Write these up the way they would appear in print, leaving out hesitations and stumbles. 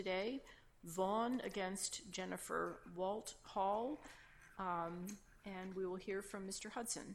Today, Vaughn against Jennifer Walt Hall, and we will hear from Mr. Hudson.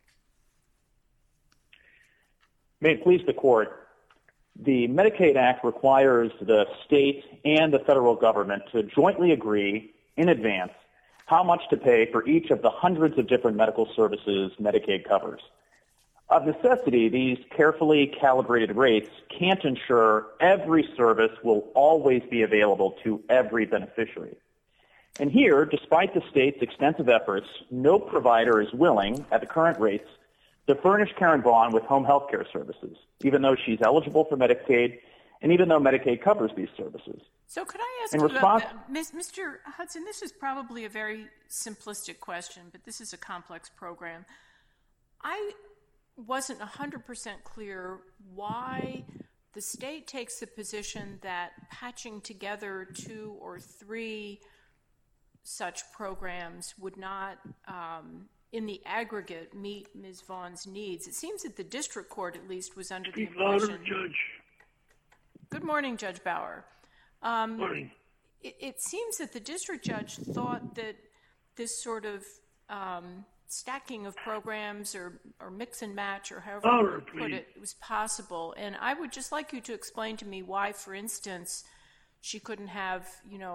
May it please the Court, the Medicaid Act requires the state and the federal government to jointly agree in advance how much to pay for each of the hundreds of different medical services Medicaid covers. Of necessity, these carefully calibrated rates can't ensure every service will always be available to every beneficiary. And here, despite the state's extensive efforts, no provider is willing, at the current rates, to furnish Karen Vaughn with home health care services, even though she's eligible for Medicaid and even though Medicaid covers these services. So could I ask you about that? Mr. Hudson, this is probably a very simplistic question, but this is a complex program. I wasn't 100% clear why the state takes the position that patching together 2 or 3 such programs would not, in the aggregate, meet Ms. Vaughn's needs. It seems that the district court, at least, was under the impression... Judge. Good morning, Judge Bauer. Morning. It seems that the district judge thought that this sort of stacking of programs or mix and match or however you would put it was possible. And I would just like you to explain to me why, for instance, she couldn't have,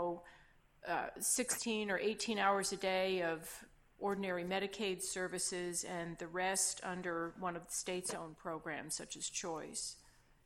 16 or 18 hours a day of ordinary Medicaid services and the rest under one of the state's own programs, such as Choice.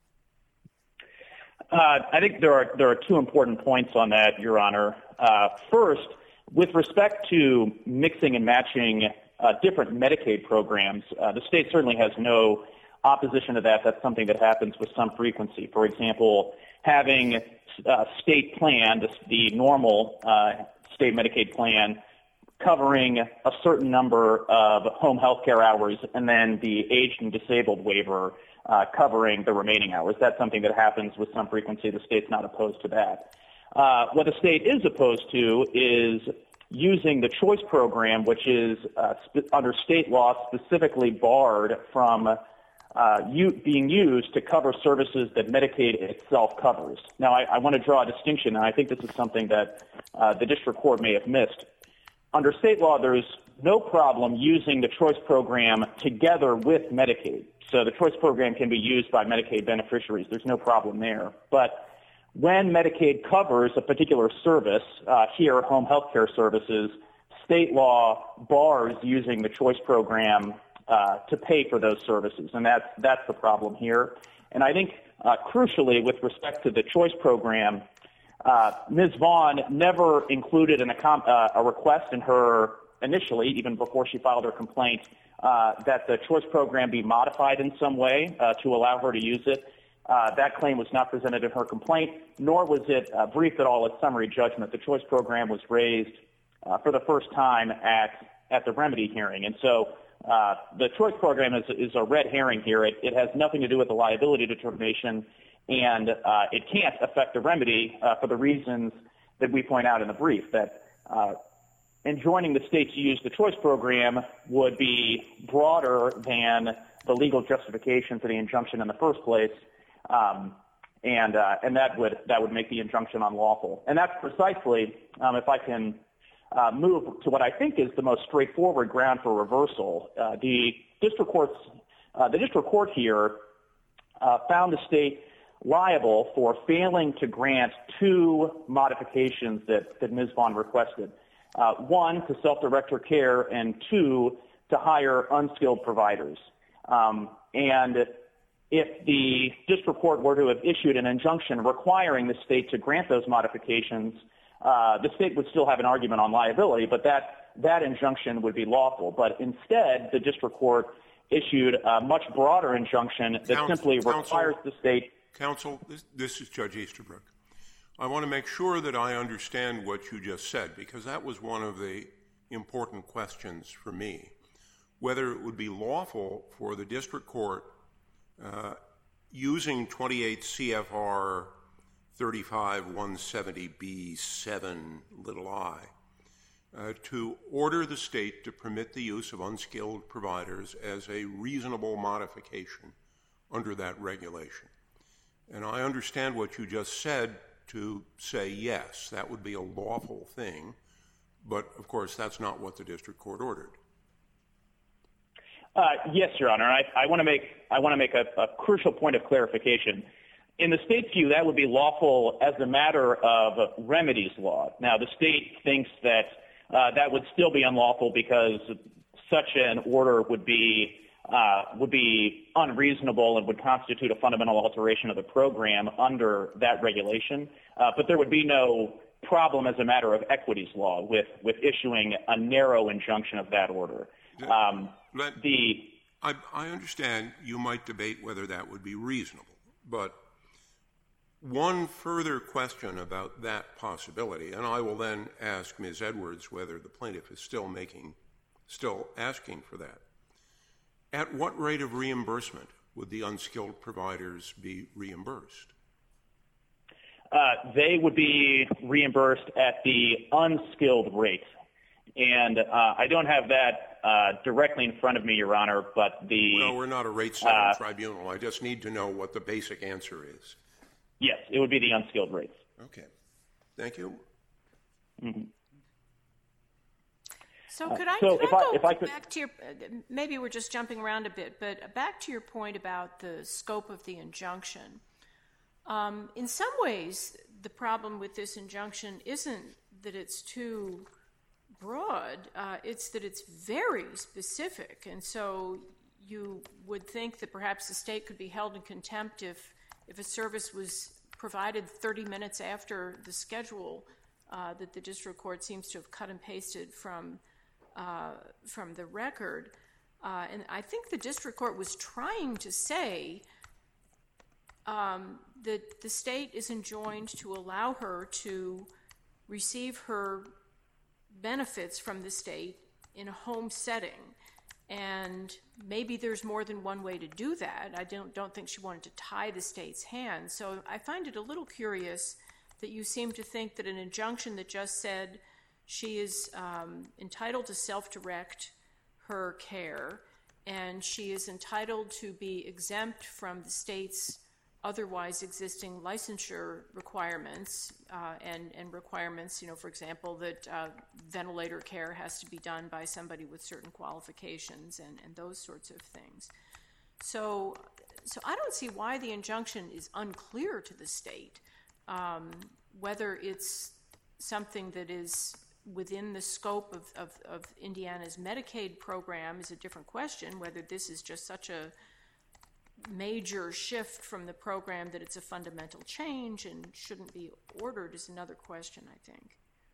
I think there are 2 important points on that, Your Honor. First, with respect to mixing and matching different Medicaid programs, the state certainly has no opposition to that. That's something that happens with some frequency. For example, having state plan, the normal state Medicaid plan, covering a certain number of home health care hours, and then the aged and disabled waiver covering the remaining hours. That's something that happens with some frequency. The state's not opposed to that. What the state is opposed to is using the Choice program, which is under state law specifically barred from being used to cover services that Medicaid itself covers. Now, I want to draw a distinction, and I think this is something that the district court may have missed. Under state law, there's no problem using the Choice program together with Medicaid. So the Choice program can be used by Medicaid beneficiaries. There's no problem there. But when Medicaid covers a particular service, here, home health care services, state law bars using the Choice program to pay for those services, and that's the problem here. And I think, crucially, with respect to the Choice program, Ms. Vaughn never included a request in her, initially, even before she filed her complaint, that the Choice program be modified in some way to allow her to use it. That claim was not presented in her complaint, nor was it briefed at all at summary judgment. The Choice program was raised for the first time at the remedy hearing. And so the Choice program is a red herring here. It has nothing to do with the liability determination, and it can't affect the remedy for the reasons that we point out in the brief, that enjoining the state to use the Choice program would be broader than the legal justification for the injunction in the first place. And that would make the injunction unlawful. And that's precisely, if I can move to what I think is the most straightforward ground for reversal. The district court here found the state liable for failing to grant 2 modifications that Ms. Vaughn requested. 1, to self-director care, and 2, to hire unskilled providers. And if the district court were to have issued an injunction requiring the state to grant those modifications, the state would still have an argument on liability, but that injunction would be lawful. But instead, the district court issued a much broader injunction that simply requires the state... Counsel, this is Judge Easterbrook. I want to make sure that I understand what you just said, because that was one of the important questions for me. Whether it would be lawful for the district court using 28 CFR 35170B7i to order the state to permit the use of unskilled providers as a reasonable modification under that regulation. And I understand what you just said to say yes, that would be a lawful thing. But, of course, that's not what the district court ordered. Yes, Your Honor. I want to make a crucial point of clarification. In the state's view, that would be lawful as a matter of remedies law. Now, the state thinks that that would still be unlawful because such an order would be unreasonable and would constitute a fundamental alteration of the program under that regulation. But there would be no problem as a matter of equities law with issuing a narrow injunction of that order. I understand you might debate whether that would be reasonable, but one further question about that possibility, and I will then ask Ms. Edwards whether the plaintiff is still asking for that. At what rate of reimbursement would the unskilled providers be reimbursed? They would be reimbursed at the unskilled rate. And I don't have that directly in front of me, Your Honor, but Well, we're not a rate-setting tribunal. I just need to know what the basic answer is. Yes, it would be the unskilled rates. Okay. Thank you. Mm-hmm. So could I go back to your, maybe we're just jumping around a bit, but back to your point about the scope of the injunction. In some ways, the problem with this injunction isn't that it's too broad, it's that it's very specific. And so you would think that perhaps the state could be held in contempt if a service was provided 30 minutes after the schedule that the district court seems to have cut and pasted from the record. And I think the district court was trying to say that the state is enjoined to allow her to receive her benefits from the state in a home setting. And maybe there's more than one way to do that. I don't think she wanted to tie the state's hands. So I find it a little curious that you seem to think that an injunction that just said she is entitled to self-direct her care and she is entitled to be exempt from the state's otherwise existing licensure requirements and requirements, for example, that ventilator care has to be done by somebody with certain qualifications and those sorts of things. So I don't see why the injunction is unclear to the state. Whether it's something that is within the scope of Indiana's Medicaid program is a different question. Whether this is just such a major shift from the program that it's a fundamental change and shouldn't be ordered is another question, I think.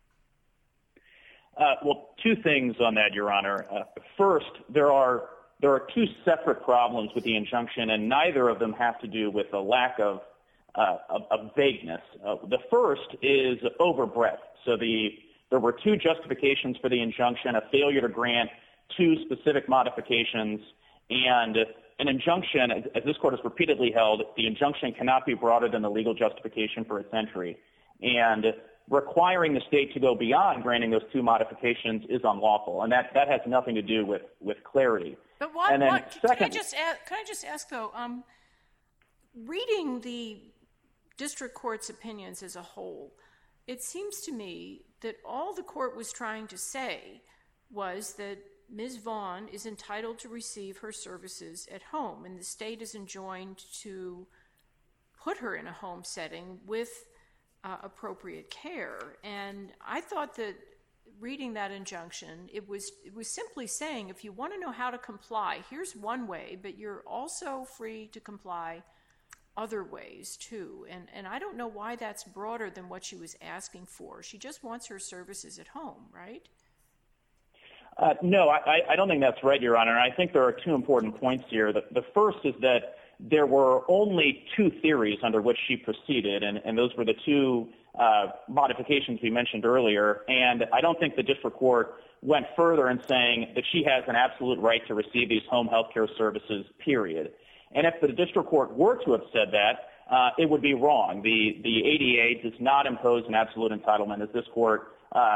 Well, two things on that, Your Honor. First, there are two separate problems with the injunction, and neither of them have to do with a lack of vagueness. The first is overbreadth. So there were two justifications for the injunction, a failure to grant two specific modifications, and an injunction, as this court has repeatedly held, the injunction cannot be broader than the legal justification for its entry. And requiring the state to go beyond granting those two modifications is unlawful, and that has nothing to do with clarity. But can I just ask though, reading the district court's opinions as a whole, it seems to me that all the court was trying to say was that Ms. Vaughn is entitled to receive her services at home, and the state is enjoined to put her in a home setting with appropriate care. And I thought that reading that injunction, it was simply saying, if you want to know how to comply, here's one way, but you're also free to comply other ways too. And I don't know why that's broader than what she was asking for. She just wants her services at home, right? No, I don't think that's right, Your Honor. I think there are two important points here. The first is that there were only two theories under which she proceeded, and those were the two modifications we mentioned earlier. And I don't think the district court went further in saying that she has an absolute right to receive these home health care services, period. And if the district court were to have said that, it would be wrong. The ADA does not impose an absolute entitlement, as this court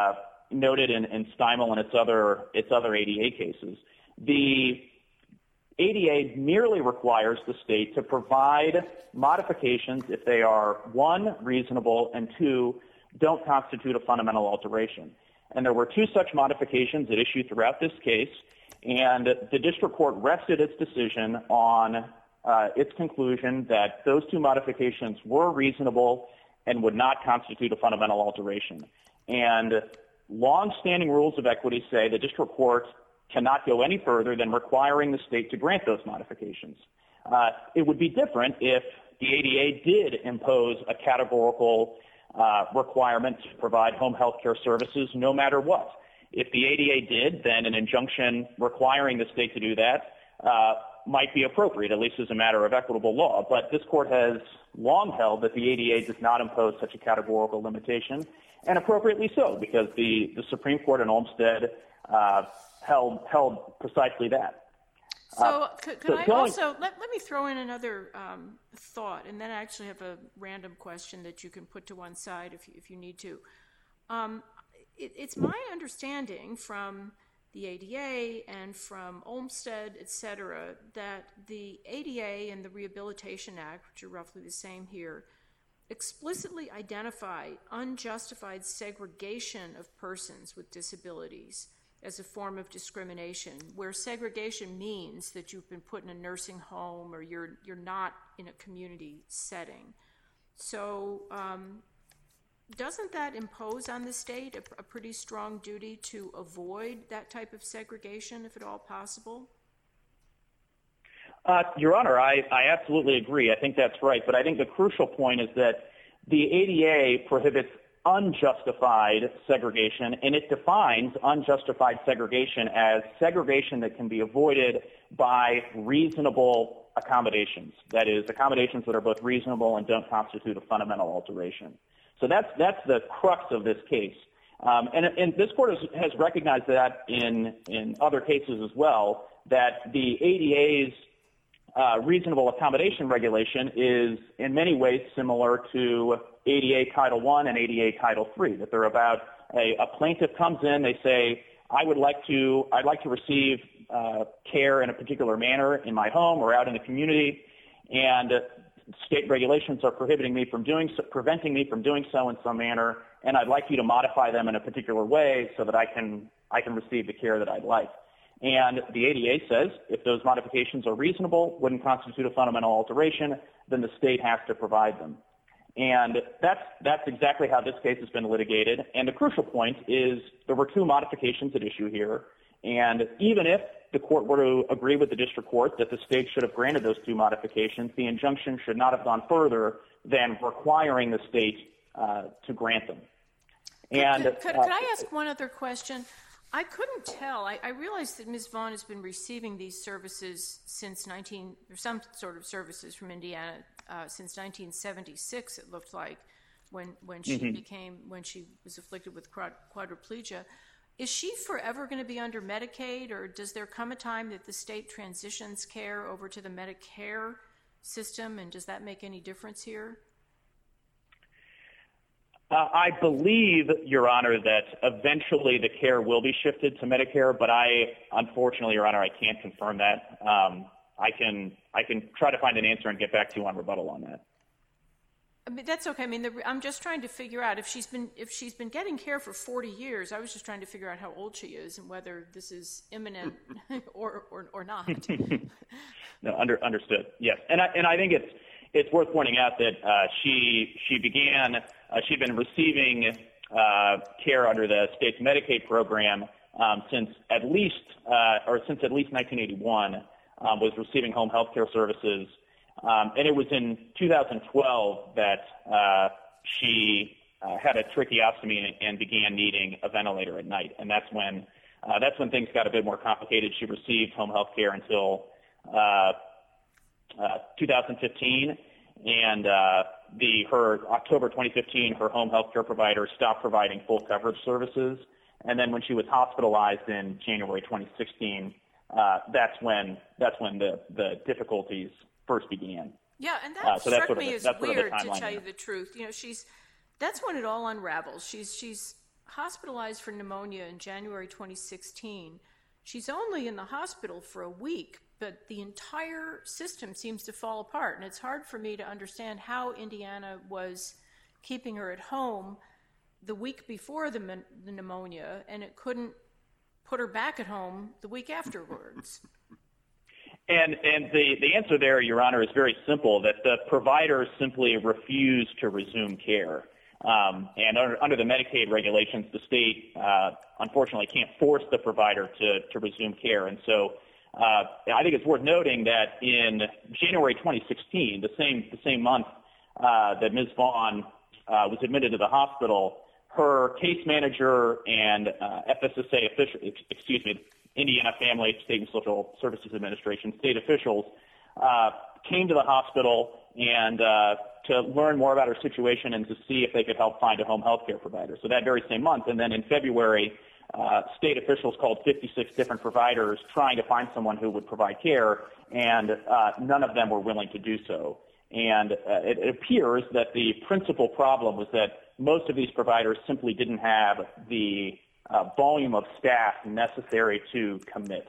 noted in Steimel and its other ADA cases. ADA merely requires the state to provide modifications if they are, one, reasonable, and two, don't constitute a fundamental alteration. And there were two such modifications at issue throughout this case, and the district court rested its decision on its conclusion that those two modifications were reasonable and would not constitute a fundamental alteration. And long-standing rules of equity say the district court cannot go any further than requiring the state to grant those modifications. It would be different if the ADA did impose a categorical requirement to provide home health care services no matter what. If the ADA did, then an injunction requiring the state to do that might be appropriate, at least as a matter of equitable law. But this court has long held that the ADA does not impose such a categorical limitation, and appropriately so, because the Supreme Court in Olmstead held precisely that. So could I also, let me throw in another thought, and then I actually have a random question that you can put to one side if you need to. It's my understanding from the ADA and from Olmstead, et cetera, that the ADA and the Rehabilitation Act, which are roughly the same here, explicitly identify unjustified segregation of persons with disabilities as a form of discrimination, where segregation means that you've been put in a nursing home or you're not in a community setting. So doesn't that impose on the state a pretty strong duty to avoid that type of segregation, if at all possible? Your Honor, I absolutely agree. I think that's right. But I think the crucial point is that the ADA prohibits unjustified segregation, and it defines unjustified segregation as segregation that can be avoided by reasonable accommodations. That is, accommodations that are both reasonable and don't constitute a fundamental alteration. So that's the crux of this case. And this court has recognized that in other cases as well, that the ADA's reasonable accommodation regulation is in many ways similar to ADA Title I and ADA Title III, that they're about a plaintiff comes in, they say, I'd like to receive care in a particular manner in my home or out in the community, and state regulations are preventing me from doing so in some manner, and I'd like you to modify them in a particular way so that I can receive the care that I'd like. And the ADA says if those modifications are reasonable, wouldn't constitute a fundamental alteration, then the state has to provide them. And that's exactly how this case has been litigated. And the crucial point is there were two modifications at issue here, and even if the court were to agree with the district court that the state should have granted those two modifications, the injunction should not have gone further than requiring the state to grant them. And could I ask one other question? I couldn't tell. I realized that Ms. Vaughn has been receiving these services since some sort of services from Indiana since 1976. It looked like when she was afflicted with quadriplegia. Is she forever going to be under Medicaid, or does there come a time that the state transitions care over to the Medicare system, and does that make any difference here? I believe, Your Honor, that eventually the care will be shifted to Medicare, but unfortunately, Your Honor, I can't confirm that. I can try to find an answer and get back to you on rebuttal on that. I mean, that's okay. I mean, I'm just trying to figure out if she's been getting care for 40 years. I was just trying to figure out how old she is and whether this is imminent or not. No, understood. Yes, and I think it's worth pointing out that she'd been receiving care under the state's Medicaid program since at least 1981. Was receiving home health care services. And it was in 2012 that she had a tracheostomy and began needing a ventilator at night. And that's when things got a bit more complicated. She received home health care until 2015. And her October 2015, her home health care provider stopped providing full coverage services. And then when she was hospitalized in January 2016, that's when the difficulties first began. Yeah, and that struck me as weird, to tell you the truth. You know, that's when it all unravels. She's hospitalized for pneumonia in January 2016. She's only in the hospital for a week but the entire system seems to fall apart. And it's hard for me to understand how Indiana was keeping her at home the week before the pneumonia, and it couldn't put her back at home the week afterwards. And the answer there, Your Honor, is very simple, that the providers simply refused to resume care. And under the Medicaid regulations, the state, unfortunately, can't force the provider to resume care. And so I think it's worth noting that in January 2016, the same month that Ms. Vaughn was admitted to the hospital, her case manager and FSSA official, Indiana Family, State and Social Services Administration, state officials came to the hospital and to learn more about her situation and to see if they could help find a home health care provider. So that very same month. And then in February, state officials called 56 different providers trying to find someone who would provide care, and none of them were willing to do so. And it appears that the principal problem was that most of these providers simply didn't have the volume of staff necessary to commit.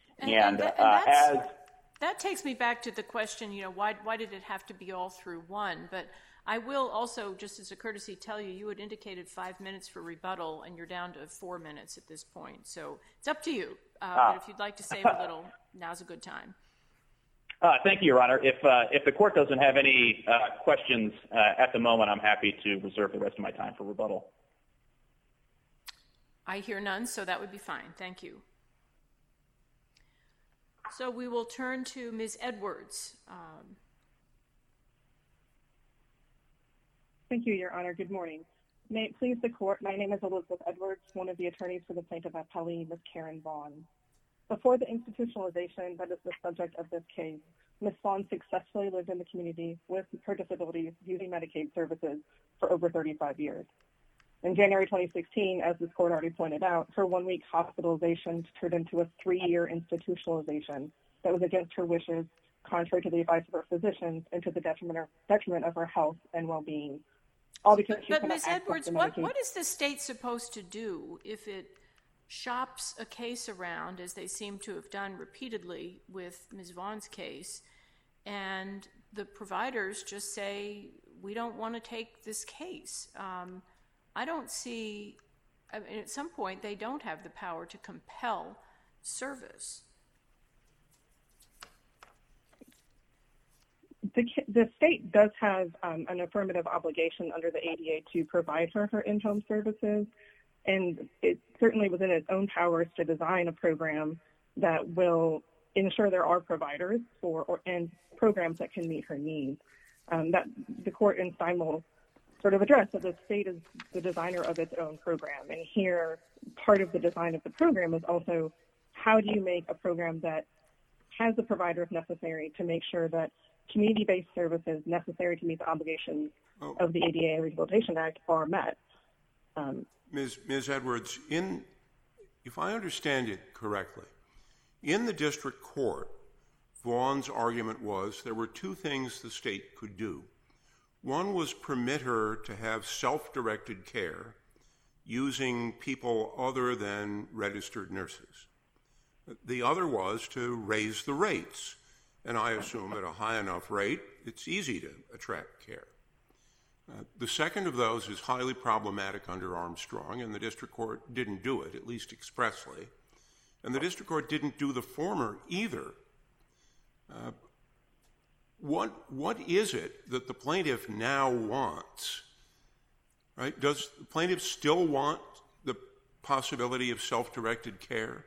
That takes me back to the question, why did it have to be all through one? But I will also, just as a courtesy, tell you, you had indicated 5 minutes for rebuttal, and you're down to 4 minutes at this point. So it's up to you. But if you'd like to save a little, now's a good time. Thank you, Your Honor. If the court doesn't have any questions at the moment, I'm happy to reserve the rest of my time for rebuttal. I hear none, so that would be fine. Thank you. So we will turn to Ms. Edwards. Thank you, Your Honor. Good morning. May it please the court, my name is Elizabeth Edwards, one of the attorneys for the plaintiff appellee, Ms. Karen Vaughn. Before the institutionalization that is the subject of this case, Ms. Vaughn successfully lived in the community with her disabilities using Medicaid services for over 35 years. In January 2016, as this court already pointed out, her 1 week hospitalization turned into a 3-year institutionalization that was against her wishes, contrary to the advice of her physicians, and to the detriment of her health and well-being. All because she But Ms. Edwards, what is the state supposed to do if it shops a case around, as they seem to have done repeatedly with Ms. Vaughn's case, and the providers just say, we don't want to take this case? I don't see, at some point, they don't have the power to compel service. The state does have an affirmative obligation under the ADA to provide her in-home services, and it certainly within its own powers to design a program that will ensure there are providers and programs that can meet her needs. That the court in Steinmühl sort of addressed that the state is the designer of its own program, and here part of the design of the program is also how do you make a program that has the providers necessary to make sure that community-based services necessary to meet the obligations of the ADA and Rehabilitation Act are met. Ms. Edwards, if I understand it correctly, in the district court, Vaughn's argument was there were two things the state could do. One was permit her to have self-directed care using people other than registered nurses. The other was to raise the rates, and I assume at a high enough rate, it's easy to attract care. The second of those is highly problematic under Armstrong, and the district court didn't do it, at least expressly. And the district court didn't do the former either. What is it that the plaintiff now wants? Right? Does the plaintiff still want the possibility of self-directed care?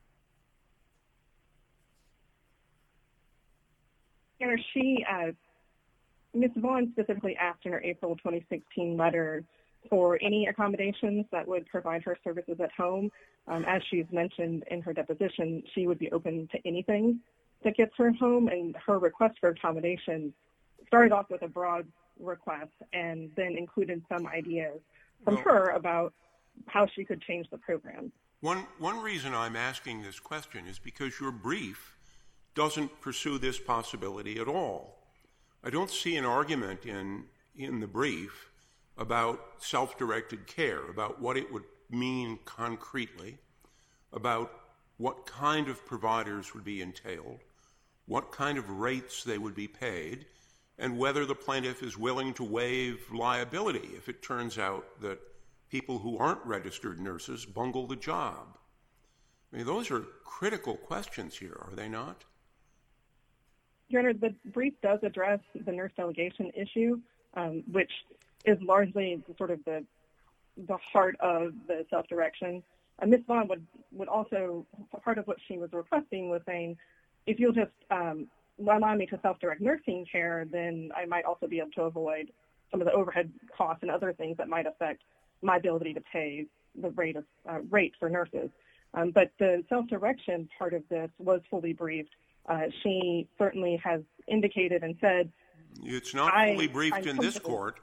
Ms. Vaughn specifically asked in her April 2016 letter for any accommodations that would provide her services at home. As she's mentioned in her deposition, she would be open to anything that gets her home, and her request for accommodation started off with a broad request and then included some ideas from her about how she could change the program. One reason I'm asking this question is because your brief doesn't pursue this possibility at all. I don't see an argument in the brief about self-directed care, about what it would mean concretely, about what kind of providers would be entailed, what kind of rates they would be paid, and whether the plaintiff is willing to waive liability if it turns out that people who aren't registered nurses bungle the job. I mean, those are critical questions here, are they not? Your Honor, the brief does address the nurse delegation issue, which is largely sort of the heart of the self-direction. Ms. Vaughn would also, part of what she was requesting was saying, if you'll just allow me to self-direct nursing care, then I might also be able to avoid some of the overhead costs and other things that might affect my ability to pay the rate for nurses. But the self-direction part of this was fully briefed. She certainly has indicated and said, it's not fully briefed in this court.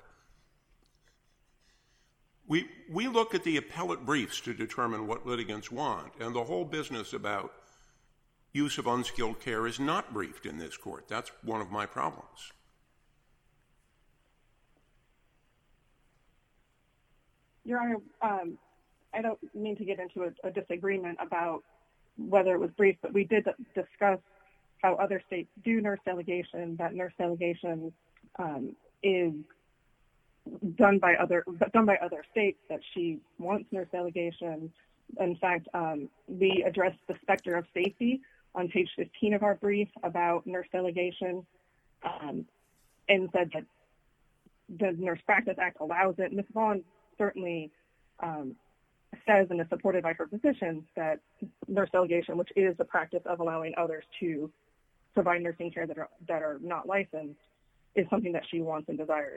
We look at the appellate briefs to determine what litigants want, and the whole business about use of unskilled care is not briefed in this court. That's one of my problems. Your Honor, I don't mean to get into a disagreement about whether it was briefed, but we did discuss how other states do nurse delegation, that nurse delegation is done by other states, that she wants nurse delegation. In fact, we addressed the specter of safety on page 15 of our brief about nurse delegation, and said that the Nurse Practice Act allows it. Ms. Vaughn certainly says and is supported by her physicians that nurse delegation, which is the practice of allowing others to provide nursing care that are not licensed, is something that she wants and desires.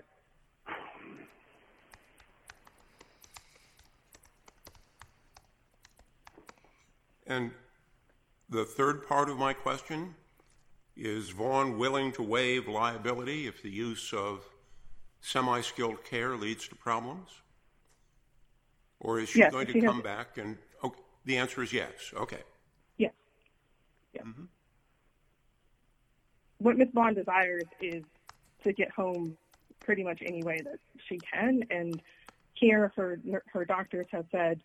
And the third part of my question, is Vaughn willing to waive liability if the use of semi-skilled care leads to problems? Or is she going to come back and... Oh, the answer is yes. Okay. Yes. Yeah. Mm-hmm. What Ms. Vaughn desires is to get home pretty much any way that she can, and here her doctors have said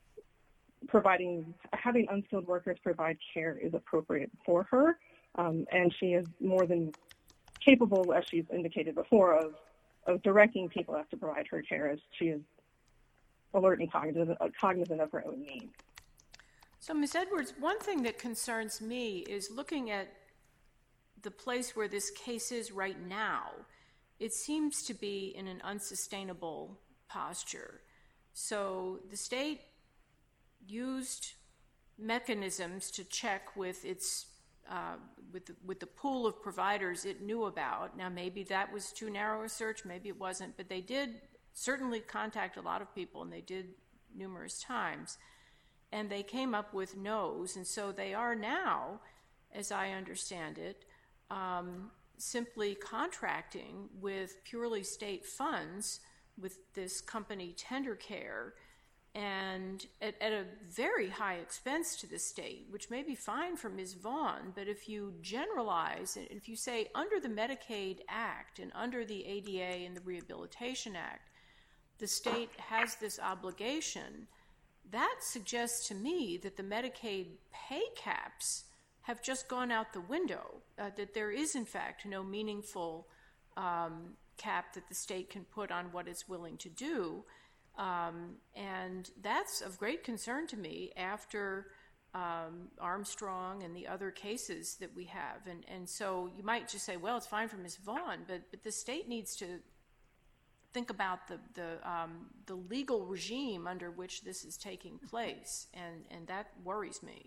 having unskilled workers provide care is appropriate for her, and she is more than capable, as she's indicated before, of directing people as to provide her care, as she is alert and cognizant of her own needs. So, Ms. Edwards, one thing that concerns me is looking at the place where this case is right now. It seems to be in an unsustainable posture. So the state used mechanisms to check with its with the pool of providers it knew about. Now, maybe that was too narrow a search, maybe it wasn't, but they did certainly contact a lot of people, and they did numerous times, and they came up with no's. And so they are now, as I understand it, simply contracting with purely state funds with this company TenderCare, and at a very high expense to the state, which may be fine for Ms. Vaughn, but if you generalize, if you say under the Medicaid Act and under the ADA and the Rehabilitation Act, the state has this obligation, that suggests to me that the Medicaid pay caps have just gone out the window, that there is, in fact, no meaningful cap that the state can put on what it's willing to do. And that's of great concern to me after Armstrong and the other cases that we have. And so you might just say, well, it's fine for Ms. Vaughn, but the state needs to think about the legal regime under which this is taking place, and that worries me.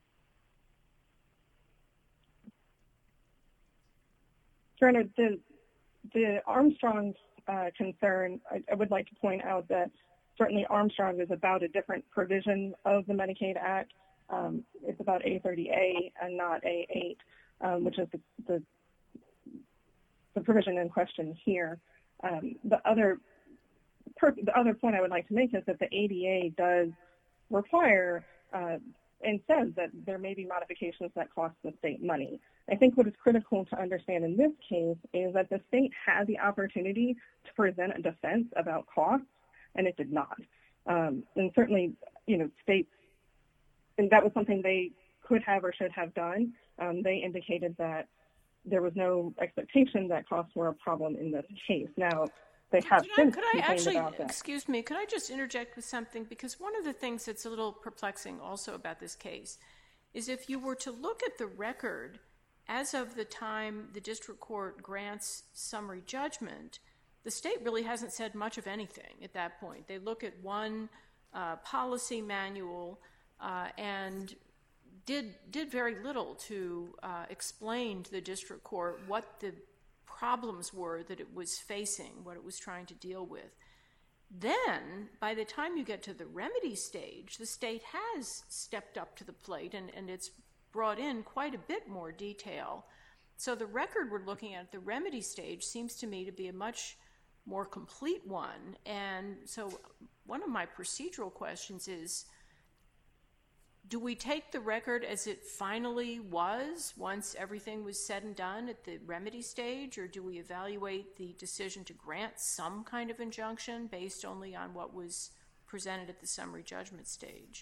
Turner, the Armstrong concern, I would like to point out that certainly Armstrong is about a different provision of the Medicaid Act. It's about A30A and not A8, which is the provision in question here. The other point I would like to make is that the ADA does require and says that there may be modifications that cost the state money. I think what is critical to understand in this case is that the state had the opportunity to present a defense about costs, and it did not. And certainly, states, and that was something they could have or should have done. They indicated that there was no expectation that costs were a problem in this case. Now, they have since complained about that. Excuse me, could I just interject with something? Because one of the things that's a little perplexing also about this case is if you were to look at the record as of the time the district court grants summary judgment, the state really hasn't said much of anything at that point. They look at one policy manual and did very little to explain to the district court what the problems were that it was facing, what it was trying to deal with. Then, by the time you get to the remedy stage, the state has stepped up to the plate and it's brought in quite a bit more detail. So the record we're looking at the remedy stage seems to me to be a much more complete one. And so one of my procedural questions is, do we take the record as it finally was once everything was said and done at the remedy stage, or do we evaluate the decision to grant some kind of injunction based only on what was presented at the summary judgment stage?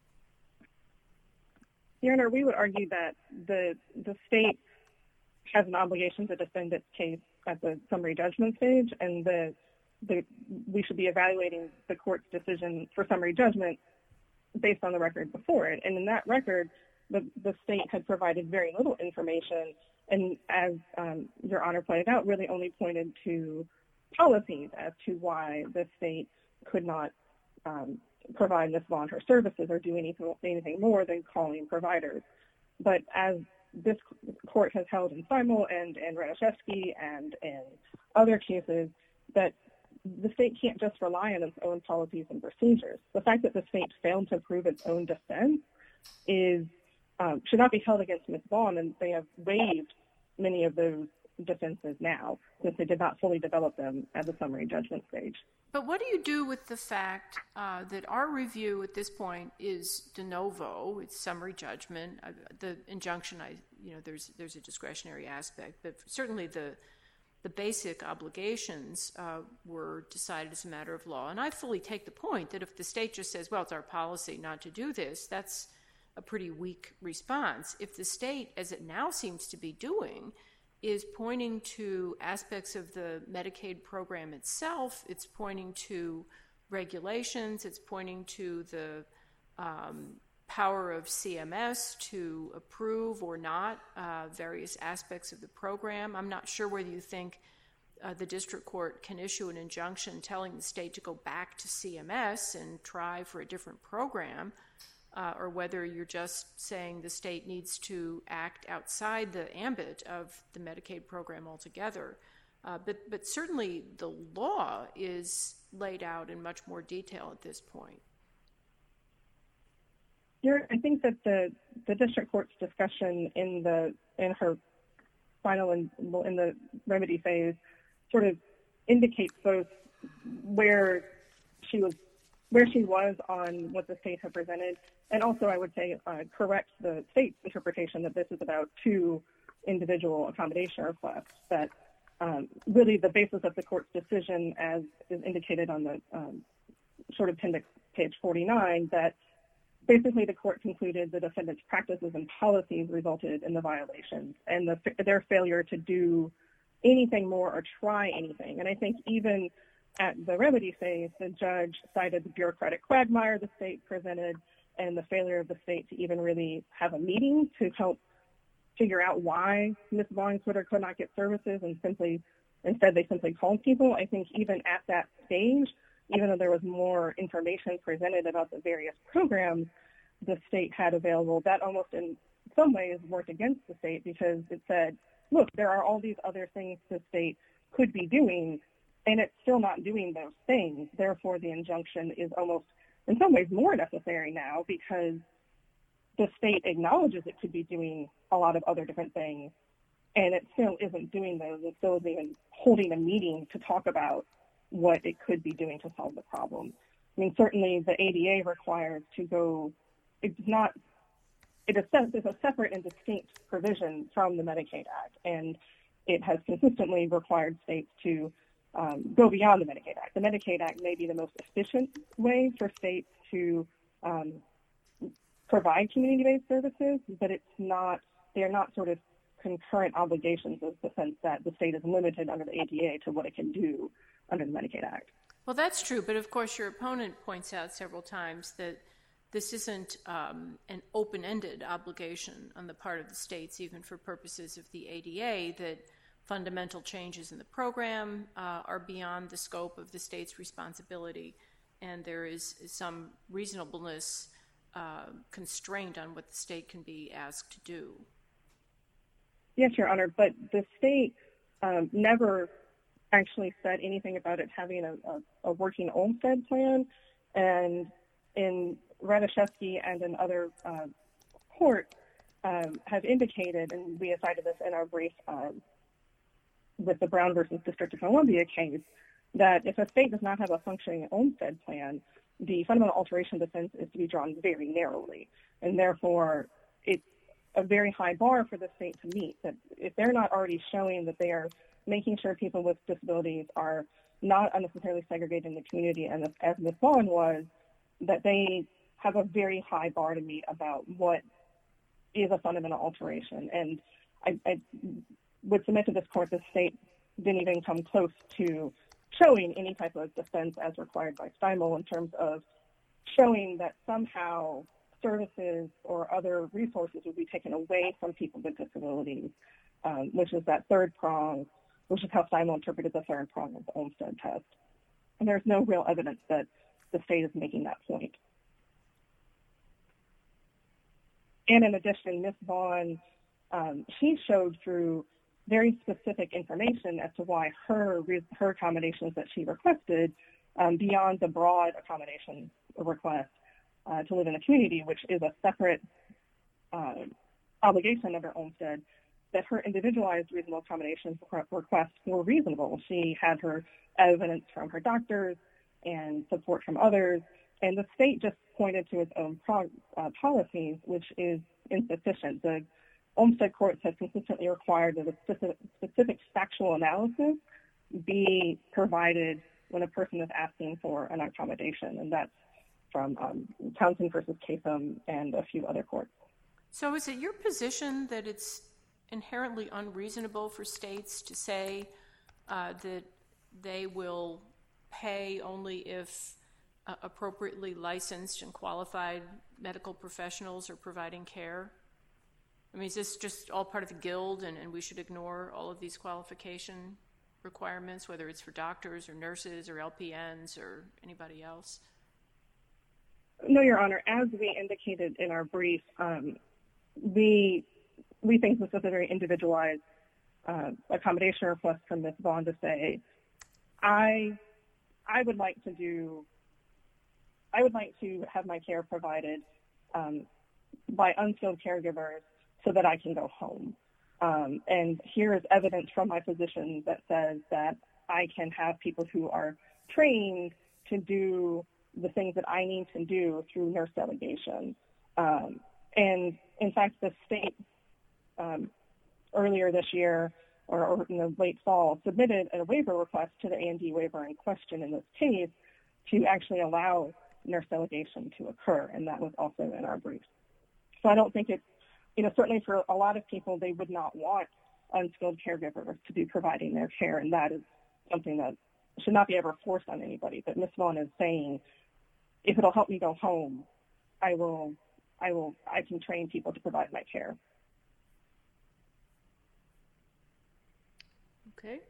Your Honor, we would argue that the state has an obligation to defend its case at the summary judgment stage, and we should be evaluating the court's decision for summary judgment based on the record before it. And in that record, the state had provided very little information, and as Your Honor pointed out, really only pointed to policies as to why the state could not provide Ms. Vaughn her services or do anything more than calling providers. But as this court has held in Simel and in Radoszewski and in other cases, that the state can't just rely on its own policies and procedures. The fact that the state failed to prove its own defense should not be held against Ms. Vaughn, and they have waived many of those defenses now since they did not fully develop them at the summary judgment stage. But what do you do with the fact that our review at this point is de novo? It's summary judgment. The injunction, there's a discretionary aspect, but certainly the basic obligations were decided as a matter of law. And I fully take the point that if the state just says, well, it's our policy not to do this, that's a pretty weak response. If the state, as it now seems to be doing, is pointing to aspects of the Medicaid program itself, it's pointing to regulations, it's pointing to the power of CMS to approve or not various aspects of the program. I'm not sure whether you think the district court can issue an injunction telling the state to go back to CMS and try for a different program, or whether you're just saying the state needs to act outside the ambit of the Medicaid program altogether. But certainly the law is laid out in much more detail at this point. I think that the district court's discussion in her final in the remedy phase sort of indicates both where she was on what the state had presented, and also I would say corrects the state's interpretation that this is about two individual accommodation requests. That really the basis of the court's decision, as is indicated on the short appendix page 49, that basically the court concluded the defendant's practices and policies resulted in the violations and their failure to do anything more or try anything. And I think even at the remedy phase, the judge cited the bureaucratic quagmire the state presented and the failure of the state to even really have a meeting to help figure out why Ms. Vaughn could or could not get services, and instead they simply called people. I think even at that stage, even though there was more information presented about the various programs the state had available, that almost in some ways worked against the state, because it said, look, there are all these other things the state could be doing, and it's still not doing those things. Therefore, the injunction is almost in some ways more necessary now, because the state acknowledges it could be doing a lot of other different things, and it still isn't doing those. It still isn't even holding a meeting to talk about what it could be doing to solve the problem. I mean, certainly the ADA requires to go, it's a separate and distinct provision from the Medicaid Act, and it has consistently required states to go beyond the Medicaid Act. The Medicaid Act may be the most efficient way for states to provide community-based services, but they're not sort of concurrent obligations in the sense that the state is limited under the ADA to what it can do under the Medicaid Act. Well, that's true, but of course your opponent points out several times that this isn't an open-ended obligation on the part of the states, even for purposes of the ADA, that fundamental changes in the program are beyond the scope of the state's responsibility, and there is some reasonableness constraint on what the state can be asked to do. Yes, Your Honor, but the state never actually said anything about it having a working Olmstead plan, and in Ratajkowski and in other courts have indicated, and we have cited this in our brief with the Brown versus District of Columbia case, that if a state does not have a functioning Olmstead plan, the fundamental alteration defense is to be drawn very narrowly, and therefore it's a very high bar for the state to meet, that if they're not already showing that they are making sure people with disabilities are not unnecessarily segregated in the community, and as Ms. Vaughn was, that they have a very high bar to meet about what is a fundamental alteration. And I would submit to this court the state didn't even come close to showing any type of defense as required by Steinmüll in terms of showing that somehow services or other resources would be taken away from people with disabilities, which is that third prong, which is how Steinmüll interpreted the third prong of the Olmstead test. And there's no real evidence that the state is making that point. And in addition, Ms. Vaughn, she showed through very specific information as to why her accommodations that she requested, beyond the broad accommodation request to live in a community, which is a separate obligation under Olmstead, that her individualized reasonable accommodations requests were reasonable. She had her evidence from her doctors and support from others, and the state just pointed to its own policies, which is insufficient. The Olmstead courts have consistently required that a specific factual analysis be provided when a person is asking for an accommodation, and that's from Townsend versus Kasem and a few other courts. So is it your position that it's inherently unreasonable for states to say that they will pay only if appropriately licensed and qualified medical professionals are providing care? I mean, is this just all part of the guild and we should ignore all of these qualification requirements, whether it's for doctors or nurses or LPNs or anybody else? No, Your Honor. As we indicated in our brief, we think this is a very individualized accommodation request from Ms. Vaughn to say, I would like to have my care provided by unskilled caregivers so that I can go home. And here is evidence from my physician that says that I can have people who are trained to do the things that I need to do through nurse delegation. And in fact, the state earlier this year or in the late fall submitted a waiver request to the A&D waiver in question in this case to actually allow nurse delegation to occur, and that was also in our brief. So I don't think it's, certainly for a lot of people, they would not want unskilled caregivers to be providing their care, and that is something that should not be ever forced on anybody. But Ms. Vaughn is saying, if it'll help me go home, I can train people to provide my care. Okay.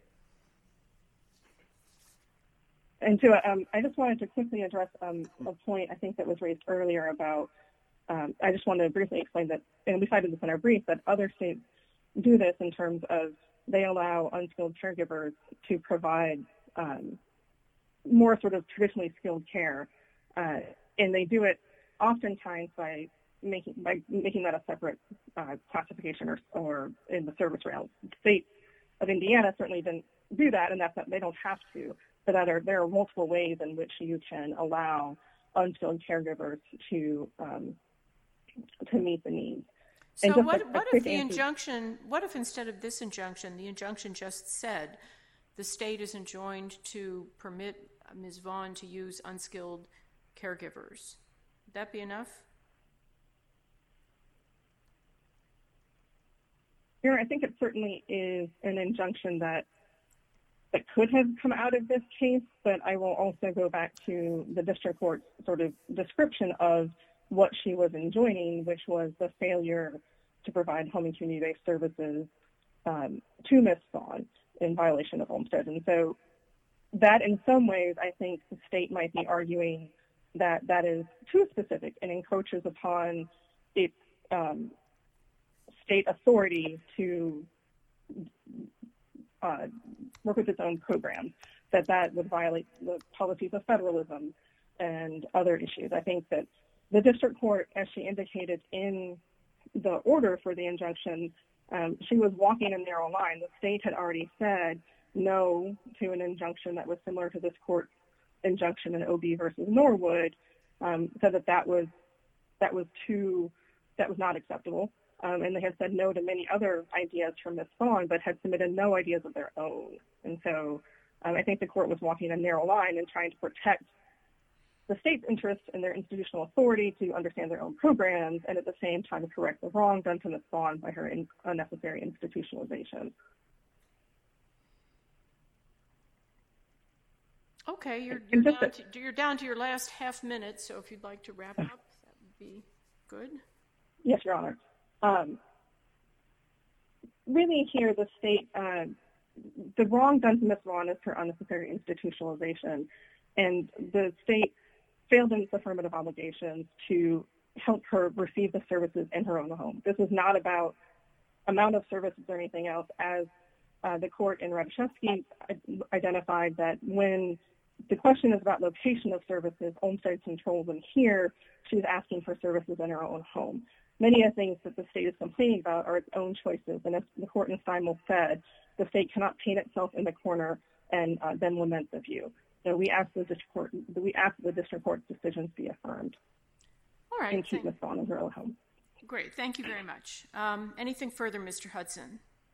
And so I just wanted to quickly address a point I think that was raised earlier about, I just wanted to briefly explain that, and we cited this in our brief, that other states do this in terms of they allow unskilled caregivers to provide more sort of traditionally skilled care. And they do it oftentimes by making that a separate classification or in the service realm. The state of Indiana certainly didn't do that, and they don't have to. But there are multiple ways in which you can allow unskilled caregivers to meet the needs. So what if the injunction, what if instead of this injunction, the injunction just said the state is enjoined to permit Ms. Vaughn to use unskilled caregivers? Would that be enough? I think it certainly is an injunction that could have come out of this case, but I will also go back to the district court's sort of description of what she was enjoining, which was the failure to provide home and community-based services to Ms. Vaughn in violation of Olmstead. And so that in some ways, I think the state might be arguing that that is too specific and encroaches upon its state authority to work with its own programs, that would violate the policies of federalism and other issues. I think that the district court, as she indicated in the order for the injunction, she was walking a narrow line. The state had already said no to an injunction that was similar to this court's injunction in OB versus Norwood, said that was not acceptable. And they had said no to many other ideas from Ms. Vaughn, but had submitted no ideas of their own. And so I think the court was walking a narrow line and trying to protect the state's interest in their institutional authority to understand their own programs, and at the same time correct the wrong done to Ms. Vaughn by her unnecessary institutionalization. Okay, you're down to your last half minute, so if you'd like to wrap up, that would be good. Yes, Your Honor. Really here, the state, the wrong done to Ms. Vaughn is her unnecessary institutionalization, and the state failed in its affirmative obligations to help her receive the services in her own home. This is not about amount of services or anything else, as the court in Radishevsky identified that when the question is about location of services, Olmstead controls, and here she's asking for services in her own home. Many of the things that the state is complaining about are its own choices, and as the court in Simel said, the state cannot paint itself in the corner and then lament the view. So we ask the district court's decisions be affirmed. All right. And keep Ms. Vaughn in her own home. Great. Thank you very much. Anything further, Mr. Hudson?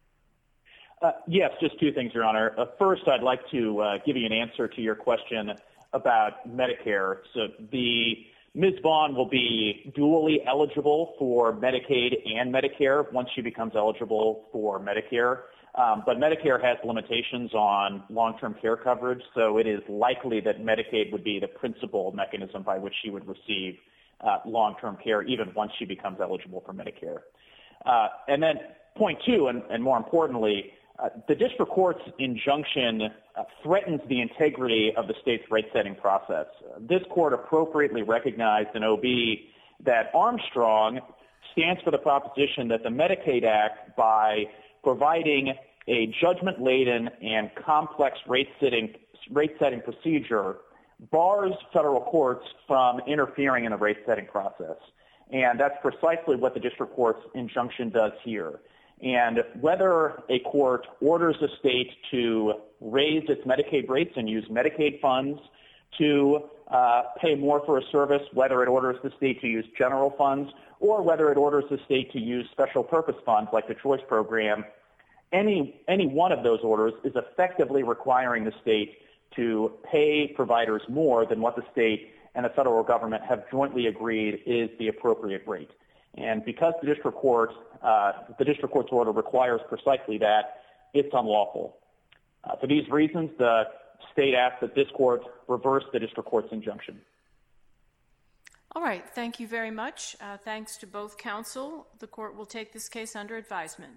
Yes, just two things, Your Honor. First, I'd like to give you an answer to your question about Medicare. So Ms. Vaughn will be dually eligible for Medicaid and Medicare once she becomes eligible for Medicare. But Medicare has limitations on long-term care coverage, so it is likely that Medicaid would be the principal mechanism by which she would receive long-term care even once she becomes eligible for Medicare. And then point two, and more importantly, the district court's injunction threatens the integrity of the state's rate-setting process. This court appropriately recognized in OB that Armstrong stands for the proposition that the Medicaid Act, by providing a judgment-laden and complex rate-setting procedure, bars federal courts from interfering in the rate-setting process. And that's precisely what the district court's injunction does here. And whether a court orders a state to raise its Medicaid rates and use Medicaid funds to pay more for a service, whether it orders the state to use general funds, or whether it orders the state to use special purpose funds like the Choice Program, any one of those orders is effectively requiring the state to pay providers more than what the state and the federal government have jointly agreed is the appropriate rate. And because the district court's order requires precisely that, it's unlawful. For these reasons, the state asks that this court reverse the district court's injunction. All right. Thank you very much. Thanks to both counsel. The court will take this case under advisement.